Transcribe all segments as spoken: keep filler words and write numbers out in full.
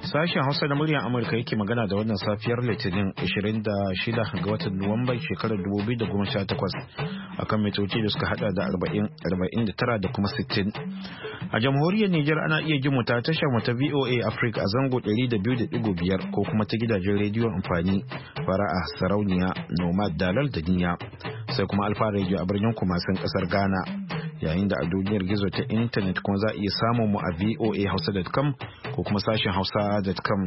Sashen Hausa na muryar Amurka yake magana da wannan safiyar Litinin ishirin da shida ga watan Nuwamban shekarar dubu biyu da goma sha takwas akan mitoci da suka hada da arba'in, arba'in da tara da kuma sittin. A jamhuriyar Nijar ana iya jin mu ta tashar mu ta V O A Africa a zango ɗari da biyu da ɗigo biyar ko kuma ta gidajen rediyon amfani Fara'a, Sarauniya, Nomad, Dalal da Niya. Sai kuma Alfa Radio a birnin Kumasin kasar Ghana. Yayin da a duniyar gizo ta intanet kuma za a iya samun mu a voa hausa dot com ko kuma sashen hausa dot com.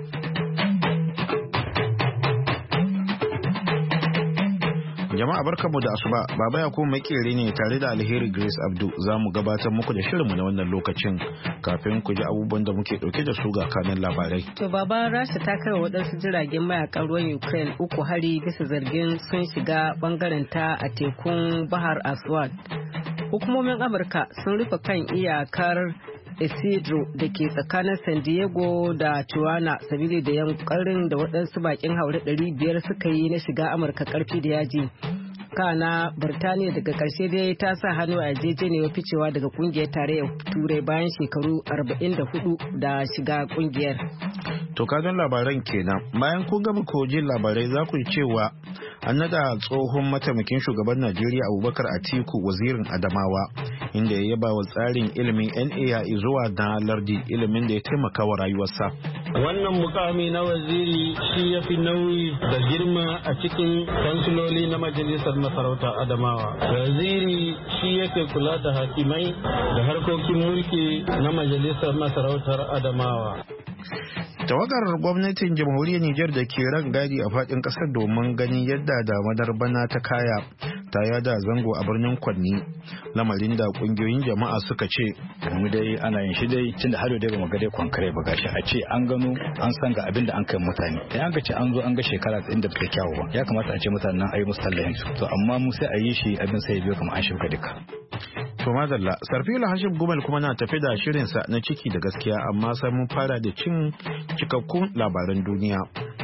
Jama'a barkanmu da asuba, Baba Yakubu makere ne tare da Alheri Grace Abdu za mu gabatar muku da shirinmu na wannan lokacin kafin ku ji abubuwan da muke dauke da su ga kanan labarai. To Baba, Rasha ta kai waɗansu jiragen mayakan ruwan Ukraine uku hari bisa zargin sun shiga bangaren ta a tekun Bahar Aswad. Hukumomin Amurka sun rufe kan iyakar Isidro da ke tsakanin San Diego da Tijuana sabili da yankarin da waɗansu bakin haure ɗari biyar suka yi na shiga Amurka ƙarfi da yaji. Kana Birtaniya daga ƙarshe dai ta sa hannu a yarjejeniyar ficewa daga ƙungiyar tarayyar Turai bayan shekaru arba'in da hudu da shiga ƙungiyar. To kagan labaran kenan, bayan kun gama kojin labarai za ku yi cewa an nada tsohon mataimakin shugaban Najeriya Abubakar Atiku wazirin Adamawa, inda ya yaba wa tsarin ilimin N A I zuwa na lardi, ilimin da ya taimaka wa rayuwarsa. Wannan mukami na waziri shi ya fi nauyi da girma a cikin kansiloli na majalisar masarautar Adamawa. Waziri shi yake kula da hakimai da harkokin mulki na majalisar masarautar Adamawa. Tawagar gwamnatin jamhuriyar Nijar da ke ran gadi a fadin kasar domin ganin yadda damanar bana ta kaya ta yada zango a birnin Kwanni, lamarin da kungiyoyin jama'a suka ce mu dai ana yin shi dai tunda har da ba ga dai kwankare ba gashi a ce an gano an san ga abin da an kai mutane sai an ga ce an zo an ga shekara inda ba kyawu ba ya kamata a ce mutanen nan ayi musu tallahin su to amma mu sai a yi shi abin sai biyo kamar an shirka duka. To madalla, Sarfila Hashim Gumal kuma na tafi da shirinsa na ciki da gaskiya, amma sai mun fara da cin cikakkun labaran duniya.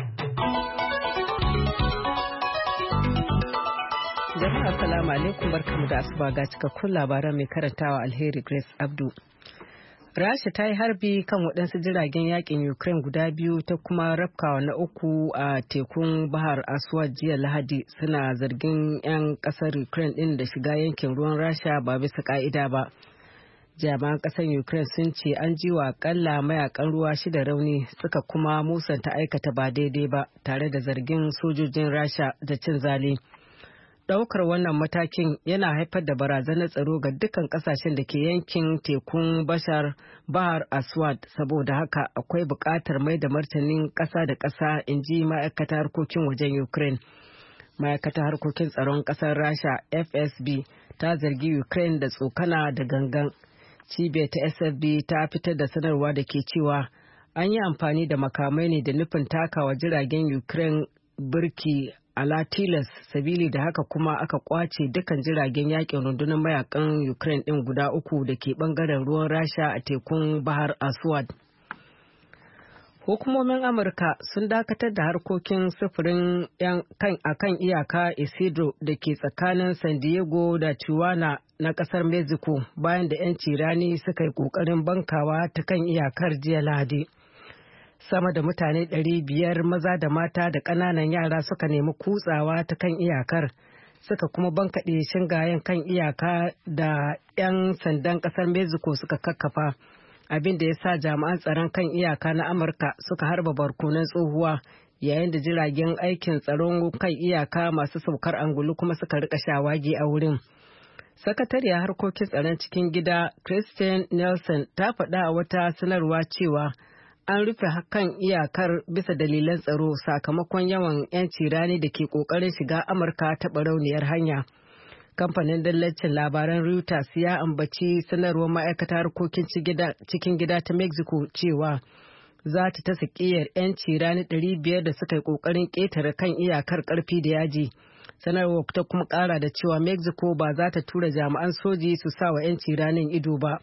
Jama'a assalamu alaikum, barkamu da asuba ga cikakkun labaran mai karantawa Alheri Grace Abdu. Rasha ta yi harbi kan waɗansu jiragen yakin Ukraine guda biyu ta kuma rafkawa na uku a tekun Bahar Aswad jiya Lahadi, suna zargin 'yan ƙasar Ukraine ɗin da shiga yankin ruwan Rasha ba bisa ƙa'ida ba. Jami'an ƙasar Ukraine sun ce an ji wa ƙalla mayakan ruwa shida rauni, suka kuma musanta aikata ba daidai ba tare da zargin sojojin Rasha da cin zali. Daukar wannan matakin yana haifar da barazanar tsaro ga dukkan kasashen da ke yankin tekun bashar Bahar Aswad, saboda haka akwai buƙatar mai da martanin ƙasa da ƙasa, in ji ma'aikatar harkokin wajen Ukraine. Ma'aikatar harkokin tsaron ƙasar Rasha F S B ta zargi Ukraine da tsokana da gangan. Cibiyar ta S F B ta fitar da sanarwa da ke cewa an yi amfani da makamai ne da nufin takawa jiragen Ukraine birki ala tilas, sabili da haka kuma aka kwace dukkan jiragen yakin rundunar mayakan Ukraine din guda uku da ke bangaren ruwan Rasha a tekun Bahar Aswad. Hukumomin Amurka sun dakatar da harkokin sufurin a kan iyaka Isidro da ke tsakanin San Diego da Tijuana na kasar Mexico bayan da 'yan cirani suka yi kokarin bankawa ta kan iyakar jiya Lahadi. Sama da mutane ɗari biyar maza da mata da ƙananan yara suka nemi kutsawa ta kan iyakar, suka kuma bankaɗe shingayen kan iyaka da 'yan sandan ƙasar Mexico suka kakkafa, abin da ya sa jami'an tsaron kan iyaka na Amurka suka harba barkonon tsohuwa, yayin da jiragen aikin tsaron kan iyaka masu saukar angulu kuma suka rika shawagi a wurin. Sakatariyar harkokin tsaron cikin gida Christine Nelson ta faɗa a wata sanarwa cewa an rufe kan iyakar bisa dalilan tsaro sakamakon yawan 'yan cirani da ke kokarin shiga Amurka ta barauniyar hanya. Kamfanin dallacin labaran Reuters ya ambaci sanarwar ma'aikatar harkokin cikin gida ta Mexico cewa za ta ta sakiyar 'yan cirani ɗari biyar da suka yi kokarin ƙetare kan iyakar ƙarfi da yaji. Sanarwar ta kuma ƙara da cewa Mexico ba za ta tura jami'an soji su sa wa 'yan ciranin ido ba.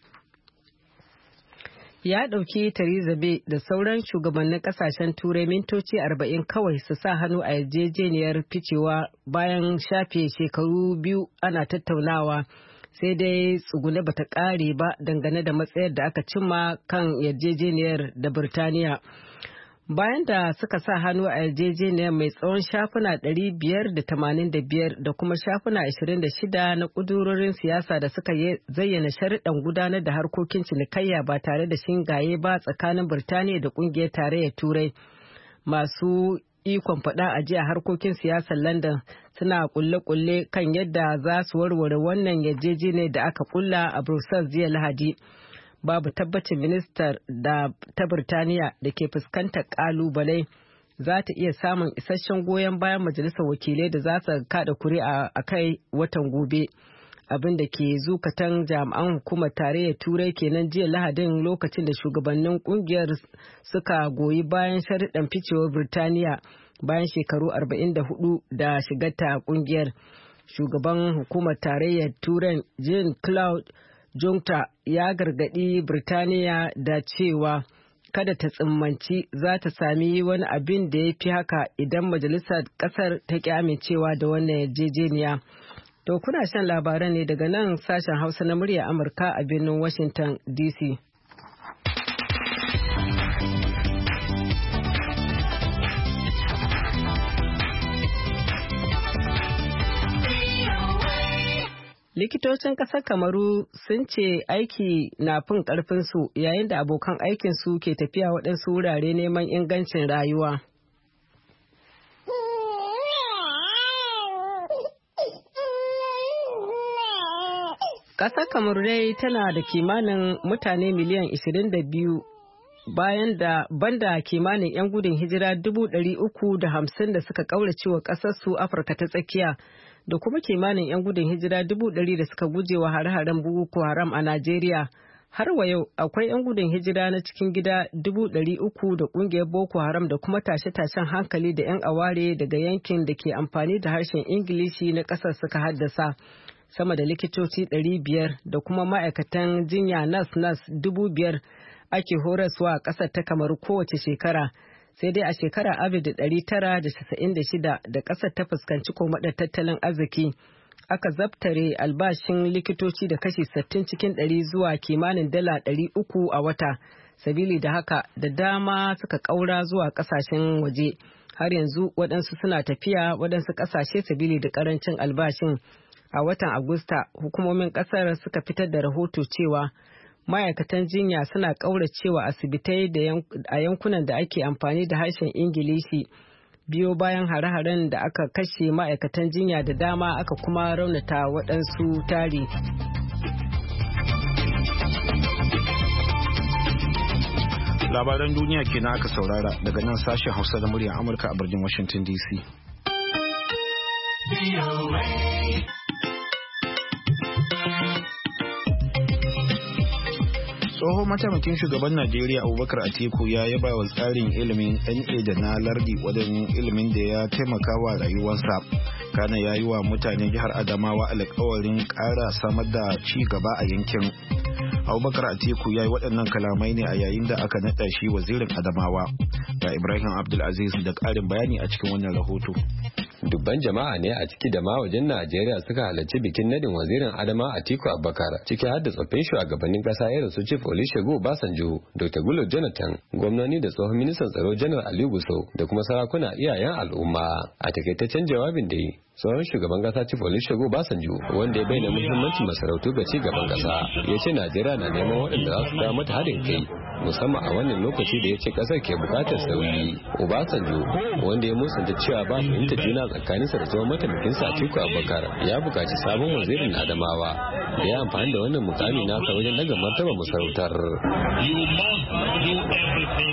Ya ɗauki Theresa May da sauran shugabannin ƙasashen Turai mintoci arba'in kawai su sa hannu a yarjejeniyar ficewa bayan shafe shekaru biyu ana tattaunawa, sai dai tsugune bata ƙare ba dangane da matsayar da aka cimma kan yarjejeniyar da Birtaniya. Bayan da suka sa hannu a yarjejeniyar mai tsawon shafuna ɗari biyar da tamanin da biyar da kuma shafuna ashirin da shida na ƙudurorin siyasa da suka zayyana sharuɗan gudanar da harkokin cinikayya ba tare da shingaye ba tsakanin Birtaniya da ƙungiyar tarayyar Turai. Masu ikon faɗa a jiya harkokin siyasar London suna kulle-kulle kan yadda za su warware wannan yarjejeniyar da aka kulla a Brussels jiya Lahadi. Babu tabbacin ministar da ta Birtaniya da ke fuskantar kalubale za ta iya samun isasshen goyon bayan majalisar wakilai da za su kada kuri'a a kai watan gobe. Abin da ke zukatan jami'an hukumar tarayyar Turai kenan jiya Lahadin lokacin da shugabannin kungiyar suka goyi bayan sharuɗan ficewar Birtaniya bayan shekaru arba'in da hudu da shigarta kungiyar. Shugaban hukumar tarayyar Turai Jean-Claude Juncker ya gargaɗi Birtaniya da cewa kada ta tsimmanci za ta sami wani abin da ya fi haka idan majalisar ƙasar ta ƙi amincewa da wannan yarjejeniya. To kuna shan labaran ne daga nan sashen Hausa na murya Amurka a birnin Washington D C. Likitocin ƙasar Kamaru sun ce aiki na fin ƙarfinsu yayin da abokan aikinsu ke tafiya waɗansu wurare neman ingancin rayuwa. Ƙasar Kamaru dai tana da kimanin mutane miliyan ishirin da biyu bayan da banda kimanin 'yan gudun hijira dubu ɗari uku da hamsin da suka ƙaurace wa ƙasarsu Afirka ta tsakiya. Da kuma kimanin 'yan gudun hijira dubu ɗari da suka guje wa hare-haren Boko Haram a Najeriya. Har wa yau akwai 'yan gudun hijira na cikin gida dubu ɗari uku da ƙungiyar Boko Haram da kuma tashe-tashen hankali da 'yan aware daga yankin da ke amfani da harshen Ingilishi na ƙasar suka haddasa. Sama da likitoci ɗari biyar da kuma ma'aikatan jinya nas-nas dubu biyar ake horaswa a ƙasar ta Kamaru kowace shekara. Sai dai a shekara alif da ɗari tara da casa'in da shida da ƙasar ta fuskanci komaɗar tattalin arziki aka zabtare albashin likitoci da kashi sittin cikin ɗari zuwa kimanin dala ɗari uku a wata. Sabili da haka da dama suka ƙaura zuwa ƙasashen waje. Har yanzu waɗansu suna tafiya waɗansu ƙasashe sabili da ƙarancin albashin. A watan Agusta hukumomin ƙasar suka fitar da rahoto cewa ma'aikatan jinya suna ƙauracewa asibitai a yankunan da ake amfani da harshen Ingilishi biyo bayan hare-haren da aka kashe ma'aikatan jinya da dama aka kuma raunata waɗansu tari. Labaran duniya kenan aka saurara daga nan sashen Hausa da muryar Amurka a birnin Washington D C. Tsohon mataimakin shugaban Najeriya Abubakar Atiku ya yaba wa tsarin ilimin N A da na lardi wajen ilimin da ya taimaka wa rayuwarsa. Kana ya yi wa mutanen jihar Adamawa alƙawarin ƙara samar da ci gaba a yankin. Abubakar Atiku ya yi waɗannan kalamai ne a yayin da aka naɗa shi wazirin Adamawa. Ga Ibrahim Abdulaziz da ƙarin bayani a cikin wannan rahoto. Dubban jama'a ne a ciki da ma wajen Najeriya suka halarci bikin nadin wazirin Adama Atiku Abubakar, ciki har da tsoffin shugabannin kasa irin su Chief Olusegun Obasanjo, Doctor Goodluck Jonathan, gwamnoni da tsohon ministan tsaro Janar Aliyu Gusau da kuma sarakuna iyayen al'umma. A takaitaccen jawabin da yi, tsohon shugaban kasa Chief Olusegun Obasanjo, wanda ya bayyana muhimmancin masarautu ga ci gaban kasa, ya ce Najeriya na neman waɗanda za su kawo mata haɗin kai, musamman a wannan lokaci da ya ce kasar ke bukatar sauyi. Obasanjo, wanda ya musanta cewa ba fahimta juna tsakaninsa da tsohon mataimakinsa Atiku Abubakar, ya bukaci sabon wazirin Adamawa da ya amfani da wannan mukami nasa wajen daga martaba masarautar. You must do everything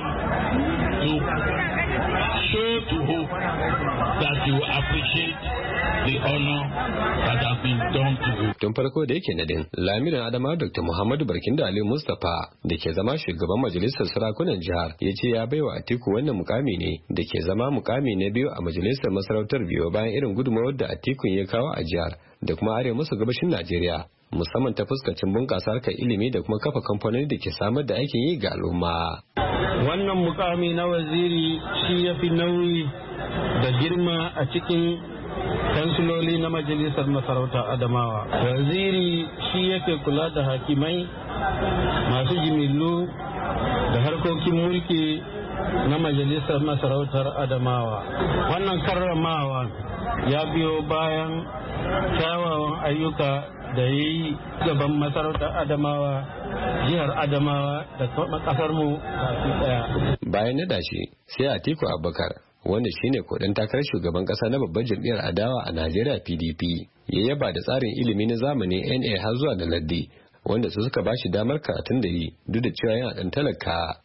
to show to hope that you appreciate the honor that has been done to you. Tun farko da yake nadin, lamirin Adamawa Doctor Muhammadu Barkindo Ali Mustapha da ke zama shugaban majalisar sarakunan jihar ya ce ya baiwa Atiku wannan mukami ne da ke zama mukami na biyu a majalisar masarautar biyu bayan irin gudunmawar da Atiku ya kawo a jihar da kuma arewa maso gabashin Najeriya, musamman ta fuskacin bunƙasa harkar ilimi da kuma kafa kamfanoni da ke samar da aikin yi ga al'umma. Wannan mukami na waziri shi ya fi nauyi da girma a cikin kansiloli na majalisar masarauta Adamawa. Waziri shi yake kula da hakimai, masu jimillu da harkokin mulki na majalisar masarautar Adamawa. Wannan karramawa ya biyo bayan kyawawan ayyuka da ya yi gaban masarautar Adamawa, jihar Adamawa da kuma kasar mu baki daya. Bayan nada shi sai Atiku Abubakar, wanda shine kudin takarar shugaban kasa na babbar jam'iyyar adawa a Najeriya P D P, ya yaba da tsarin ilimi na zamani N A har zuwa da laddi, wanda su suka bashi damar karatun da yi duk da cewa yana dan talaka.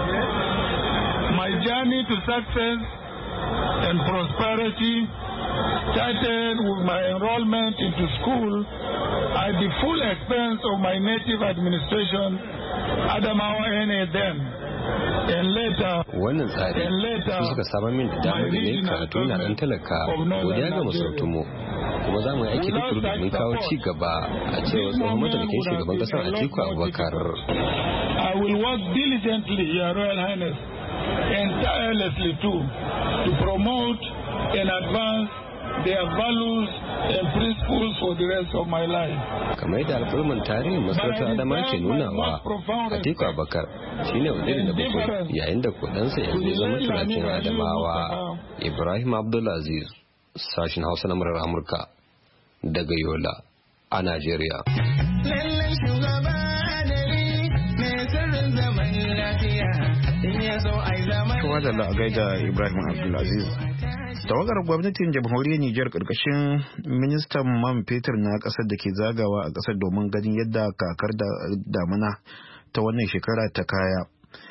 My journey to success and prosperity started with my enrollment into school at the full expense of my native administration, Adamawa N A then. Wannan tsari su suka samar min da damar da ne karatu na ɗan talaka, godiya ga masarautunmu, kuma za mu yi aiki duk domin kawo ci gaba, a cewar tsohon mataimakin shugaban ƙasar Atiku Abubakar. I will work diligently, Your Royal Highness, and tirelessly too, to promote and advance their values and principles for the rest of my life. Kamar yadda alƙulmin tarihin masarautar Adama ke nunawa, Atiku Abubakar shine waziri na bakwai yayin da kudansa yanzu ya zama turakin Adamawa. Ibrahim Abdulaziz, sashen Hausa na murar Amurka daga Yola a Najeriya. Lallai shugaba adali mai sirrin zaman lafiya, in ya zo ai zaman. Kowa da a gaida Ibrahim Abdulaziz. Tawagar gwamnatin jamhuriyar Nijar karkashin ministan man fetur na kasar da ke zagawa a kasar domin ganin yadda kakar da damuna ta wannan shekara ta kaya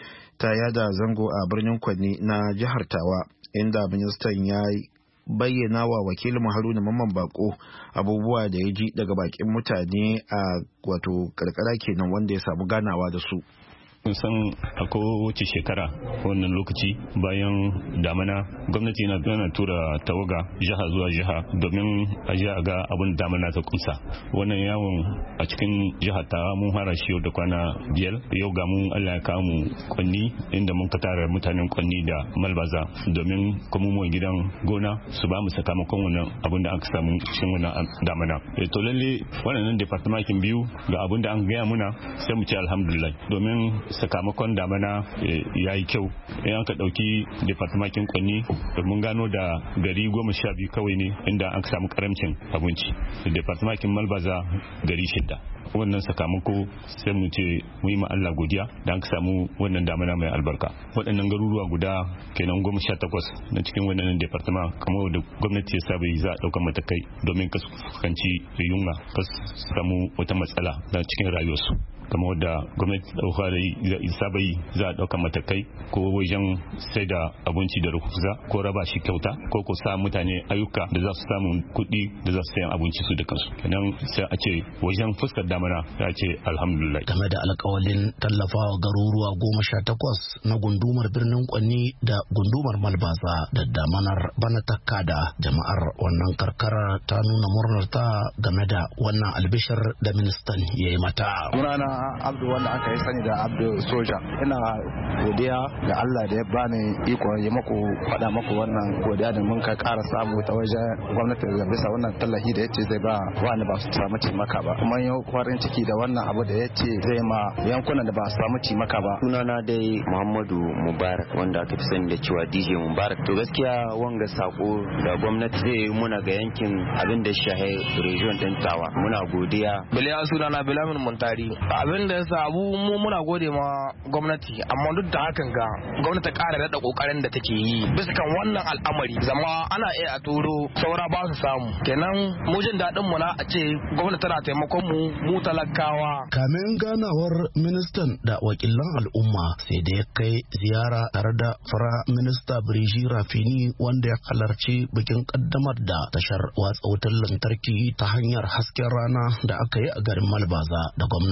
ta yada zango a birnin Kwanni na jihar Tawa, inda ministan ya bayyana wa wakilin Haruna Mamman Bako abubuwa da ya ji daga bakin mutane a wato karkara kenan wanda ya samu ganawa da su. kun san a kowace shekara wannan lokaci bayan damana gwamnati yana yana tura tawaga jiha zuwa jiha domin a ji a ga abin damana ta kunsa. Wannan yawon a cikin jiha ta mun fara shi da kwana biyar, yau ga mun Allah ya kawo mu Kwanni inda mun katara mutanen Kwanni da Malbaza domin kuma mu gidan gona su ba mu sakamakon wannan abin da aka samu cikin wannan damana. To lalle wannan departamentin biyu ga abin da an gaya muna sai mu ce alhamdulillah, domin sakamakon damana ya yi kyau. In aka dauki departamentin Kwanni mun gano da gari goma sha biyu kawai ne inda an samu karamcin abinci, departamentin Malbaza gari shida. Wannan sakamako sai mu ce mu yi ma Allah godiya da an samu wannan damana mai albarka. Waɗannan garuruwa guda kenan goma sha takwas na cikin wannan departament kamar da gwamnati ya saba za a ɗaukar matakai domin kasu fuskanci yunwa, kasu samu wata matsala da cikin rayuwarsu. Kamar da gwamnati ɗauka da saba yi za a ɗaukar matakai ko wajen sai da abinci da rufuza ko raba shi kyauta ko ko sa mutane ayyuka da za su samu kuɗi da za su sayan abinci su da kansu. Kenan sai a ce wajen fuskar damana ya ce alhamdulillah. Game da alƙawalin tallafawa garuruwa goma sha takwas na gundumar birnin Kwanni da gundumar Malbaza da damanar bana takkada, jama'ar wannan karkara ta nuna murnar ta game da wannan albishir da ministan ya yi mata. Sunana Abdu, wanda aka yi sani da Abdu Soja. Ina godiya ga Allah da ya bani iko ya maku faɗa maku wannan godiya da mun ka ƙara samu ta wajen gwamnati da bisa wannan tallafi da yace zai ba wani ba su samu cimaka ba. Kuma yau farin ciki da wannan abu da yace zai ma yankunan da ba su samu cimaka ba. Sunana dai Muhammadu Mubarak, wanda aka fi sani da cewa D J Mubarak. To gaskiya wanga sako da gwamnati zai yi muna ga yankin abin da shahe region din Tawa. Muna godiya. Biliya sunana Bilamin Muntari. Abin da yasa abu mu muna gode ma gwamnati, amma duk da hakan ga gwamnati ta ƙara daɗa ƙoƙarin da take yi bisa kan wannan al'amari, zama ana iya a turo saura ba su samu. Kenan mu jin daɗin mu na a ce gwamnati tana taimakon mu mu talakawa. Kamin ganawar ministan da wakilan al'umma sai da ya kai ziyara tare da fara minista Birji Rafini, wanda ya halarci bikin kaddamar da tashar watsa wutar lantarki ta hanyar hasken rana da aka yi a garin Malbaza da gwamnan jihar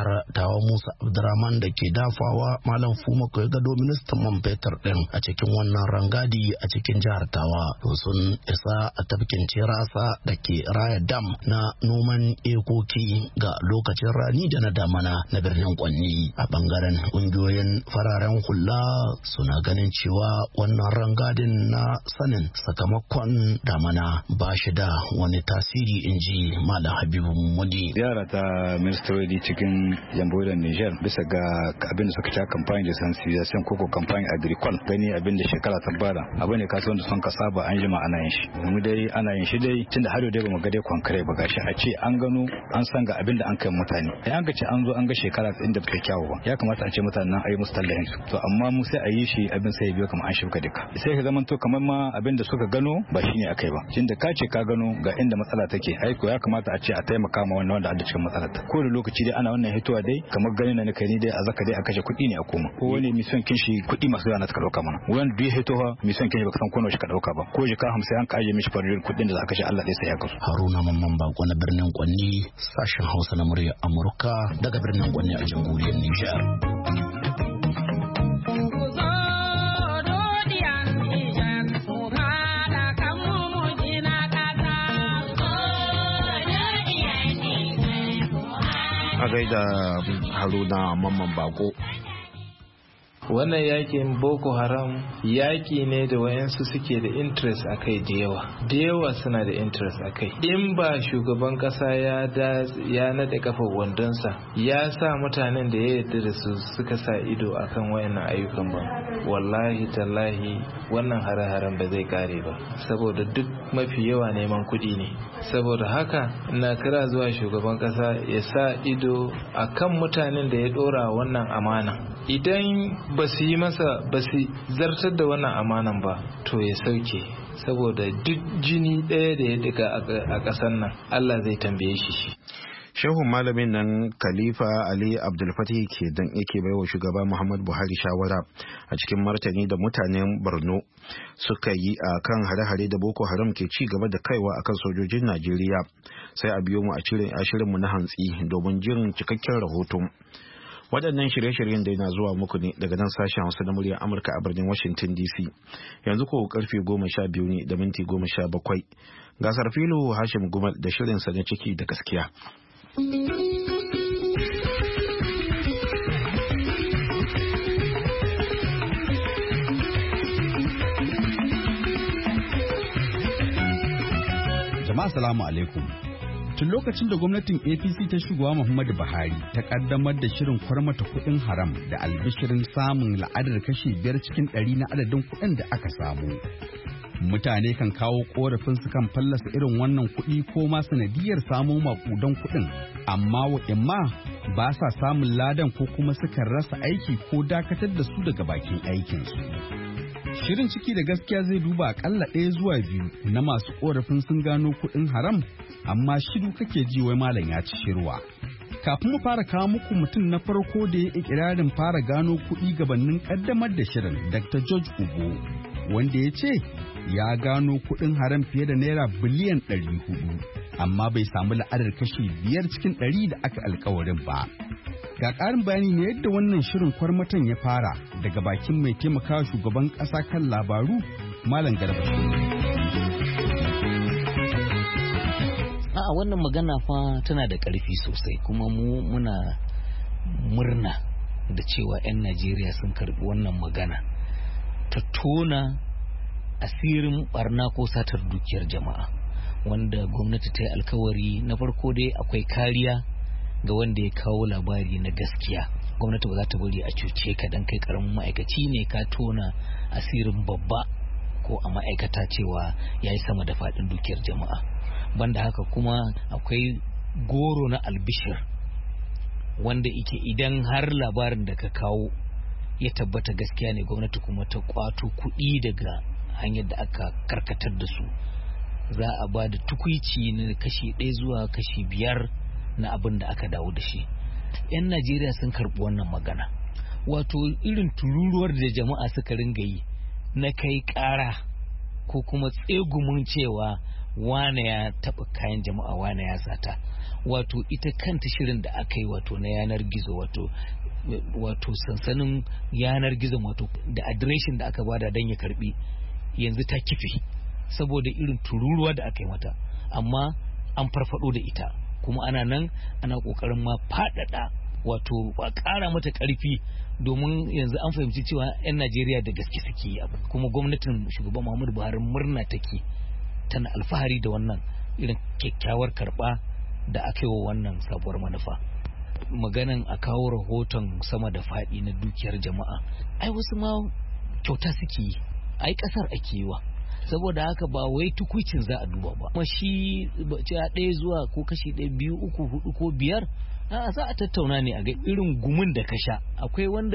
jihar Tawa Musa Abdurrahman da ke dafawa Malam Fuma Koigado ministan man fetur din a cikin wannan rangadi a cikin jihar Tawa sun isa a tafkin Cirasa da ke raya dam na noman ekoki ga lokacin rani da na damana na birnin Kwanni. A bangaren ƙungiyoyin fararen hula suna ganin cewa wannan rangadin na sanin sakamakon damana ba shi da wani tasiri, in ji Malam Habibu Mudi. Ziyara ta ministry cikin jamhuriyar Niger bisa ga abin da suka ta kamfani da sensibilisation koko kamfani agricole gani abin da shekara ta bada abu ne kasuwan da sun kasa ba an jima ana yin shi mu dai ana yin shi dai tunda har yau dai bamu ga dai kwankare ba gashi a ce an gano an san ga abin da an kai mutane sai an ga ce an zo an ga shekara inda ba kyawu ba ya kamata a ce mutanen nan ayi musu tallahin su to amma mu sai a yi shi abin sai ya biyo kamar an shirka duka sai ka zaman to kamar ma abin da suka gano ba shine akai ba tunda ka ce ka gano ga inda matsala take ai ko ya kamata a ce a taimaka ma wannan wanda a cikin matsalar ko da lokaci dai ana wannan hitowa dai kamar ganin na kai ni dai a zaka dai a kashe kuɗi ne a koma ko wani mission kin shi kuɗi masu yana ta dauka mana wani duk hitowa mission kin baka san ko nawa shi ka dauka ba ko jika hamsin an kaje mishi farin kuɗin da za ka kashe Allah dai sai ya kasu. Haruna Mamman Bako na birnin Kwanni, sashen Hausa na murya Amurka daga birnin Kwanni a jamhuriyar Nijar. A gaida Haruna Mamman Bako. Wannan yakin Boko Haram yaki ne da wayansu suke da interest a kai da yawa da yawa suna da interest a kai. In ba shugaban kasa ya da ya nade kafa wandonsa ya sa mutanen da ya yarda da su suka sa ido akan wayannan ayyukan ba, wallahi tallahi wannan hare-haren ba zai kare ba, saboda duk mafi yawa neman kuɗi ne. Saboda haka ina kira zuwa shugaban kasa ya sa ido akan mutanen da ya dora wannan amana. Idan ba su yi masa ba su zartar da wannan amanan ba to ya sauke, saboda duk jini ɗaya da ya diga a ƙasar nan Allah zai tambaye shi shi. Shehun malamin nan Khalifa Ali Abdulfatih ke dan yake baiwa shugaba Muhammadu Buhari shawara a cikin martani da mutanen Borno suka yi a kan hare-hare da Boko Haram ke ci gaba da kaiwa akan sojojin Najeriya. Sai a biyo mu a shirinmu na hantsi domin jin cikakken rahoton. Waɗannan shirye-shiryen da yana zuwa muku ne daga nan sashen Hausa na muryar Amurka a birnin Washington D C. Yanzu ko karfe goma sha biyu ne da minti goma sha bakwai. Gasar filo Hashim Gumal da shirinsa na ciki da gaskiya. Jama'a salamu alaikum. Tun lokacin da gwamnatin A P C ta shugaba Muhammadu Buhari ta kaddamar da shirin kwarmata kuɗin haram da albishirin samun la'adar kashi biyar cikin ɗari na adadin kuɗin da aka samu. Mutane kan kawo korafin su kan fallasa irin wannan kuɗi ko ma sanadiyar samo maƙudan kuɗin, amma wa'imma ba sa samun ladan ko kuma sukan rasa aiki ko dakatar da su daga bakin aikinsu. Shirin ciki da gaskiya zai duba akalla ɗaya zuwa biyu na masu korafin sun gano kuɗin haram, amma shiru kake ji wai malam ya ci shirwa. Kafin mu fara kawo muku mutum na farko da ya ikirarin fara gano kuɗi gabanin ƙaddamar da shirin, Doctor George Ugo, wanda ya ce ya gano kuɗin haram fiye da naira biliyan ɗari hudu, amma bai samu la'adar kashi biyar cikin ɗari da aka alkawarin ba. Ga ƙarin bayani ne yadda wannan shirin kwarmatan ya fara daga bakin mai taimakawa shugaban ƙasa kan labaru, Malam Garba. A wannan magana fa tana da ƙarfi sosai, kuma mu muna murna da cewa 'yan Najeriya sun karɓi wannan magana ta tona asirin barna ko satar dukiyar jama'a, wanda gwamnati ta yi alkawari. Na farko dai akwai kariya ga wanda ya kawo labari na gaskiya. Gwamnati ba za ta bari a cuce ka dan kai karamin ma'aikaci ne ka tona asirin babba ko a ma'aikata cewa ya yi sama da faɗin dukiyar jama'a. Banda haka kuma akwai goro na albishir, wanda ike idan har labarin da ka kawo ya tabbata gaskiya ne, gwamnati kuma ta kwato kuɗi daga hanyar da aka karkatar da su, za a ba da tukuici na kashi ɗaya zuwa kashi biyar na abin da aka dawo da shi. 'Yan Najeriya sun karɓi wannan magana, wato irin tururuwar da jama'a suka ringa yi na kai ƙara ko kuma tsegumin cewa wane ya taɓa kayan jama'a wane ya sata. Wato ita kanta shirin da aka yi wato na yanar gizo wato wato sansanin yanar gizo wato da adireshin da aka bada don ya karbi yanzu ta kife saboda irin tururuwa da aka yi mata, amma an farfado da ita kuma ana nan ana kokarin ma faɗaɗa wato ba ƙara mata ƙarfi domin yanzu an fahimci cewa 'yan Najeriya da gaske suke yi abu, kuma gwamnatin shugaban Muhammadu Buhari murna take, tana alfahari da wannan irin kyakkyawar karɓa da aka yi wa wannan sabuwar manufa. Maganan a kawo rahoton sama da faɗi na dukiyar jama'a, ai wasu ma kyauta suke yi, ai ƙasar ake yi wa, saboda haka ba wai tukuicin za a duba ba. Kuma shi ce a ɗaya zuwa ko kashi ɗaya biyu uku hudu ko biyar a za a tattauna ne a ga irin gumin da ka sha. Akwai wanda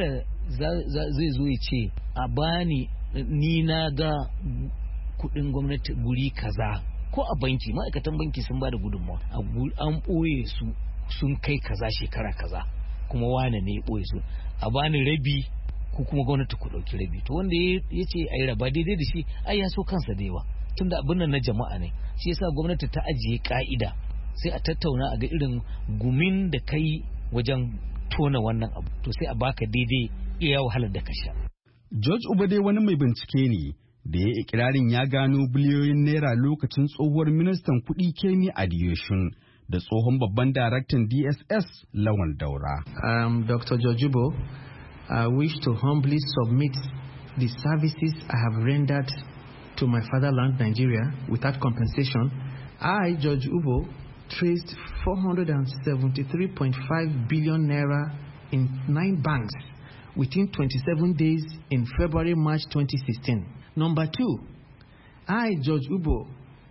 zai zo ya ce a bani ni na ga kuɗin gwamnati guri kaza, ko a banki ma'aikatan banki sun ba da gudunmawa an ɓoye su sun kai kaza shekara kaza kuma wane ne ya ɓoye su, a bani rabi ko kuma gwamnati ku ɗauki rabi. To wanda ya ce a yi raba daidai da shi ai ya so kansa da yawa, tunda abin nan na jama'a ne, shi yasa gwamnati ta ajiye ka'ida sai a tattauna a ga irin gumin da kai wajen tona wannan abu, to sai a baka daidai iya wahalar da ka sha. George Ubade wani mai bincike ne da ya ikirarin ya gano biliyoyin naira lokacin tsohuwar ministan kuɗi Kemi Adeosun da tsohon babban daraktan D S S Lawal Daura. Um, Doctor George Ubo, I wish to humbly submit the services I have rendered to my fatherland, Nigeria, without compensation. I, George Ubo, traced four hundred seventy-three point five billion naira in nine banks within twenty-seven days in February March twenty sixteen. Number two, I, George Ubo,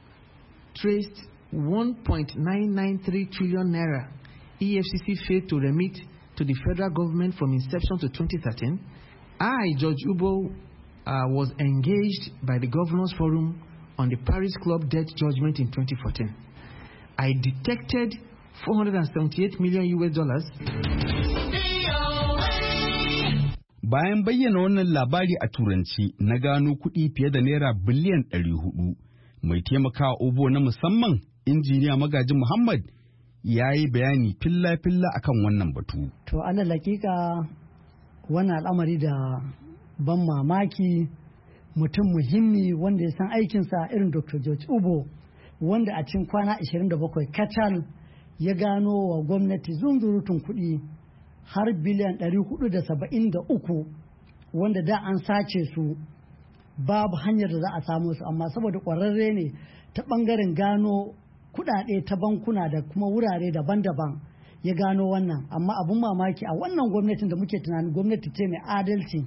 traced one point nine nine three trillion naira E F C C failed to remit to the federal government from inception to twenty thirteen. I, George Ubo, uh, was engaged by the Governors Forum on the Paris Club debt judgment in twenty fourteen. I detected four hundred seventy-eight million U S dollars. Bayan bayyana wannan labari a turanci na gano kuɗi fiye da naira biliyan ɗari hudu, mai taimakawa Obo na musamman injiniya Magaji Muhammad ya yi bayani filla-filla akan wannan batu. To alal hakika wannan al'amari da ban mamaki, mutum muhimmi wanda ya san aikinsa irin Doctor George Ubo, wanda a cikin kwana ashirin da bakwai kacal ya gano wa gwamnati zunzurutun kuɗi har biliyan ɗari hudu da saba'in da uku wanda da an sace su babu hanyar da za a samu su, amma saboda ƙwararre ne ta ɓangaren gano kuɗaɗe ta bankuna da kuma wurare daban-daban ya gano wannan. Amma abun mamaki a wannan gwamnatin da muke tunanin gwamnati ce mai adalci,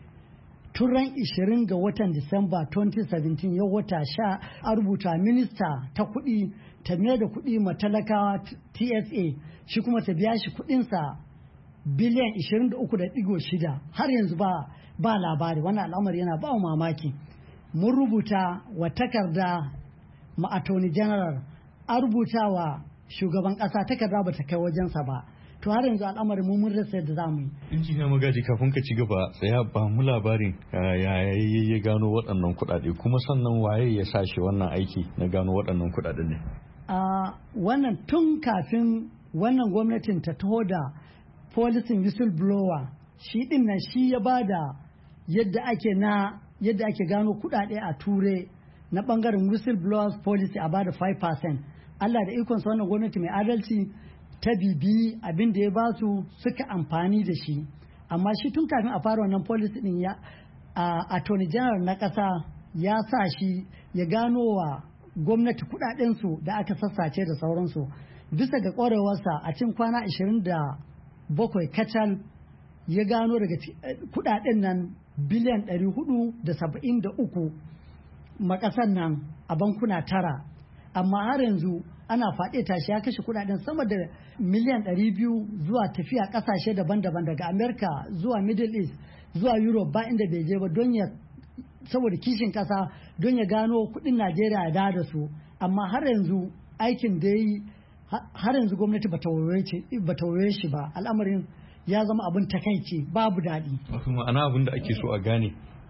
turan ishirin ga watan Disamba twenty seventeen yau wata sha a rubuta minista ta kuɗi ta mai da kuɗi ma talakawa T S A, shi kuma ta biya shi kuɗinsa biliyan ishirin da uku da ɗigo shida, har yanzu ba ba labari. Wannan al'amari yana ba mamaki. Mun rubuta wa takarda ma attorney general, a rubuta wa shugaban ƙasa takarda ba ta kai wajensa ba. To har yanzu al'amarin mu mun rasa yadda za mu yi. Injiniya Magaji, kafin ka ci gaba tsaya ba mu labarin ya ya gano waɗannan kuɗaɗe, kuma sannan waye ya sa shi wannan aiki na gano waɗannan kuɗaɗen ne? A wannan tun kafin wannan gwamnatin ta taho da policing whistleblower, shi din nan shi ya bada yadda ake na yadda ake gano kuɗaɗe a ture na bangaren whistleblowers policy a bada five percent. Allah da ikonsa wannan gwamnati mai adalci ta bibi abin da ya ba su suka amfani da shi, amma shi tun kafin a fara wannan policy din ya attorney general na ƙasa ya sa shi ya gano wa gwamnati kuɗaɗensu da aka sassace da sauransu. Bisa ga ƙwarewarsa a cikin kwana ashirin da bakwai kacal ya gano daga kuɗaɗen nan biliyan ɗari hudu da saba'in da uku makasan nan a bankuna tara, amma har yanzu ana faɗe tashi ya kashe kuɗaɗen sama da miliyan ɗari biyu zuwa tafiya ƙasashe daban-daban daga Amerika zuwa Middle East zuwa Europe ba inda bai je ba don ya saboda kishin ƙasa don ya gano kuɗin Najeriya da da su, amma har yanzu aikin da yi har yanzu gwamnati ba ta waye shi ba. Al'amarin ya zama abin takaici, babu daɗi. Wato ma'ana abin da ake so a gane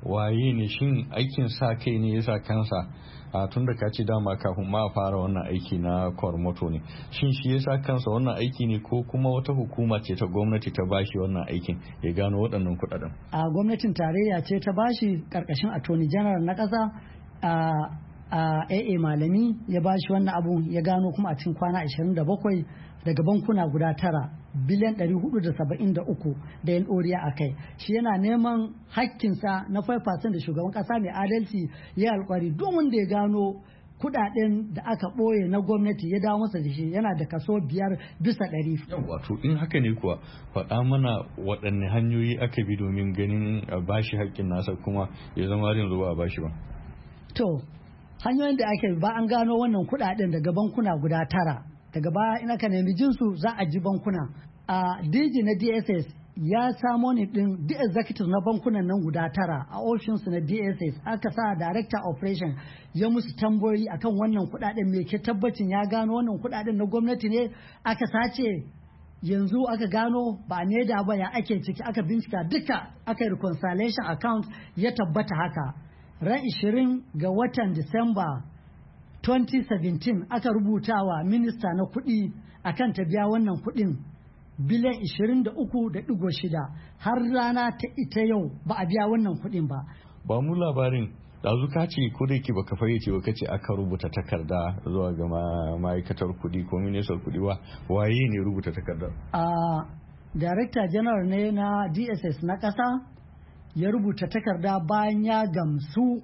waye ne, shin aikin sa kai ne ya sa kansa a tun da ka ce dama kafin ma fara wannan aiki na kwarmoto ne, shin shi ya sa kansa wannan aiki ne ko kuma wata hukuma ce ta gwamnati ta bashi wannan aikin ya gano waɗannan kuɗaɗen? A gwamnatin tarayya ce ta bashi karkashin attorney general na ƙasa a a A A Malami ya bashi wannan abu ya gano kuma a cikin kwana ashirin da bakwai daga bankuna guda tara biliyan ɗari hudu da saba'in da uku da yan ɗoriya a kai. Shi yana neman hakkinsa na five percent da shugaban ƙasa mai adalci ya alkwari domin da ya gano kudaden da aka ɓoye na gwamnati ya dawo masa da shi yana da kaso biyar bisa ɗari. Wato in haka ne kuwa faɗa mana waɗanne hanyoyi aka bi domin ganin a bashi haƙƙin nasa kuma ya zama yanzu ba a bashi ba. To hanyoyin da ake ba an gano wannan kudaden daga bankuna guda tara. Daga baya in aka nemi jinsu za a ji bankuna. A D G na D S S ya samo ne din the executive na bankunan nan guda tara a ofishinsu na D S S aka sa director operation ya musu tambayoyi akan wannan kudaden me ke tabbacin ya gano wannan kudaden na gwamnati ne aka sace yanzu aka gano ba ne da ba ya ake ciki aka bincika duka aka reconciliation account ya tabbata haka. Ran ishirin ga watan Disamba twenty seventeen aka rubuta wa minista na kuɗi akan ta biya wannan kuɗin biliyan ishirin da uku da ɗigo shida har rana ta ita yau ba a biya wannan kuɗin ba. Ba mu labarin ɗazu ka ce ko da yake baka fayyace ba kace aka rubuta takarda zuwa ga ma'aikatar kuɗi ko ministan kuɗi wa waye ne rubuta takardar? A director general ne na D S S na ƙasa ya rubuta takarda bayan ya gamsu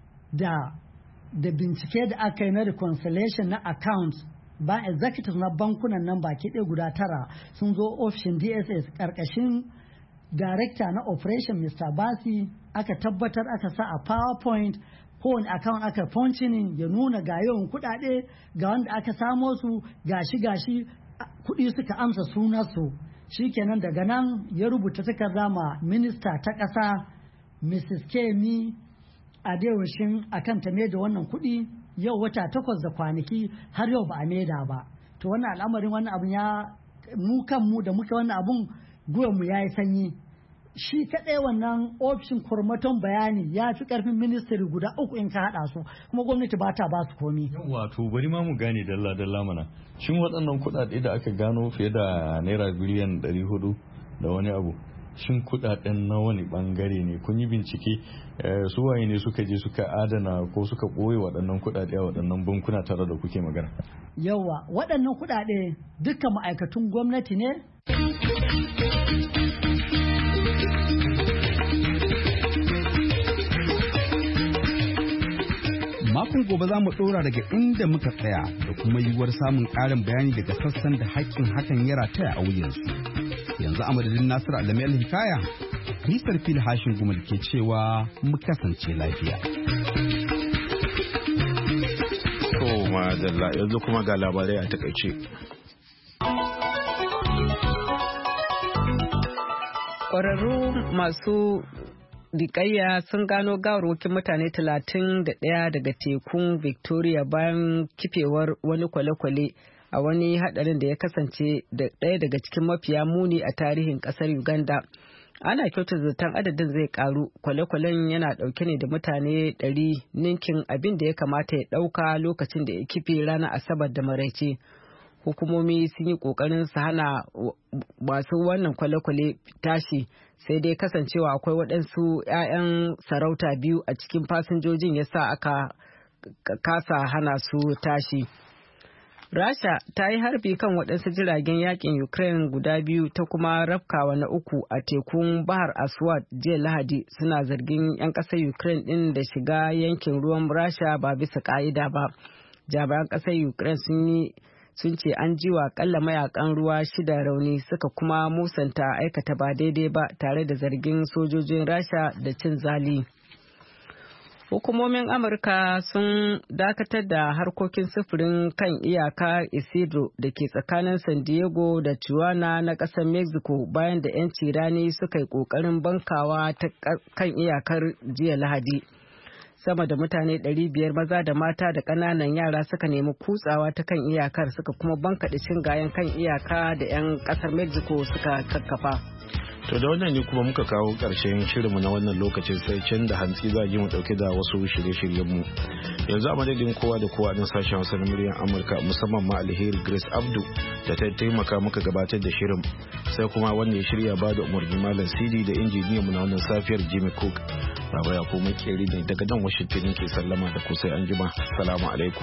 da da bincike da aka yi na reconciliation na account ba executive na bankunan nan baki ɗaya guda tara sun zo ofishin D S S ƙarƙashin director na operation Mister Basi aka tabbatar aka sa a PowerPoint kowane account aka functioning ya nuna ga yawan kuɗaɗe ga wanda aka samo su gashi gashi kuɗi suka amsa sunansu shikenan daga nan ya rubuta takarda ma minista ta ƙasa Missus Kemi Adewashin akan ta da wannan kuɗi yau wata takwas da kwanaki har yau ba a maida ba. To wannan al'amarin wannan abun ya mu kanmu da muke wannan abun mu ya yi sanyi. Shi kaɗai wannan ofishin kurmaton bayani ya fi ƙarfin ministry guda uku in ka haɗa su kuma gwamnati ba ta ba su komi. Wato bari ma mu gane dalla dalla mana. Shin waɗannan kuɗaɗe da aka gano fiye da naira biliyan ɗari hudu da wani abu. Shin kuɗaɗen na wani ɓangare ne kun yi bincike su waye ne suka je suka adana ko suka ɓoye waɗannan kuɗaɗe a waɗannan bankuna tare da kuke magana? Yawa waɗannan kuɗaɗe dukkan ma'aikatun gwamnati ne. Makon gobe za mu ɗora daga inda muka tsaya da kuma yiwuwar samun ƙarin bayani daga sassan da haƙƙin hakan ya rataya a wuyansu. Yanzu a madadin Nasiru Alami Alhikaya, Nisar Fil Hashin Gumal ke cewa mu kasance lafiya. To madalla yanzu kuma ga labarai a takaice. Ƙwararru masu Dikayya sun gano gawarwakin mutane talatin da ɗaya daga tekun Victoria bayan kifewar wani kwale-kwale a wani hadarin da ya kasance da ɗaya daga cikin mafiya muni a tarihin ƙasar Uganda. Ana kyautar zaton adadin zai karu. Kwale-kwalen yana ɗauke ne da mutane ɗari ninkin abin da ya kamata ya ɗauka lokacin da ya kife ranar Asabar da maraice. Hukumomi sun yi ƙoƙarin su hana masu wannan kwale-kwale tashi sai dai kasancewa akwai waɗansu 'ya'yan sarauta biyu a cikin fasinjojin ya sa aka kasa hana su tashi. Rasha ta yi harbi kan waɗansu jiragen yakin Ukraine guda biyu ta kuma rafkawa na uku a tekun Bahar Aswad jiya Lahadi suna zargin 'yan ƙasar Ukraine ɗin da shiga yankin ruwan Rasha ba bisa ƙa'ida ba. Jami'an ƙasar Ukraine sun yi sun ce an ji wa kalla mayakan ruwa shida rauni suka kuma musanta aikata ba daidai ba tare da zargin sojojin Rasha da cin zali. Hukumomin Amurka sun dakatar da harkokin sufurin kan iyaka Isidro da ke tsakanin San Diego da Tijuana na ƙasar Mexico bayan da 'yan cirani suka yi ƙoƙarin bankawa ta kan iyakar jiya Lahadi. Sama da mutane ɗari biyar maza da mata da ƙananan yara suka nemi kutsawa ta kan iyakar suka kuma bankaɗe shingayen kan iyaka da 'yan ƙasar Mexico suka kakkafa. To da wannan ne kuma muka kawo ƙarshen shirinmu na wannan lokacin, sai can da hantsi za ji mu ɗauke da wasu shirye-shiryenmu. Yanzu a madadin kowa da kowa ɗin sashen Hausa na muryar Amurka, musamman ma Alheri Grace Abdu da ta taimaka muka gabatar da shirin, sai kuma wanda ya shirya ba da umarni Malam Sidi da injiniyanmu na wannan safiyar Jimmy Cook. Baba ya kuma makeri ne daga nan Washington ke sallama da ku sai an jima. Assalamu alaikum.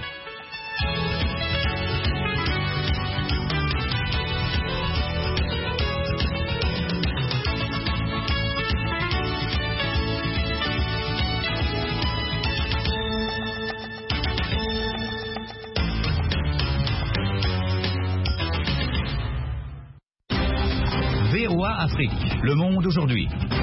V O A Afrique, le monde aujourd'hui.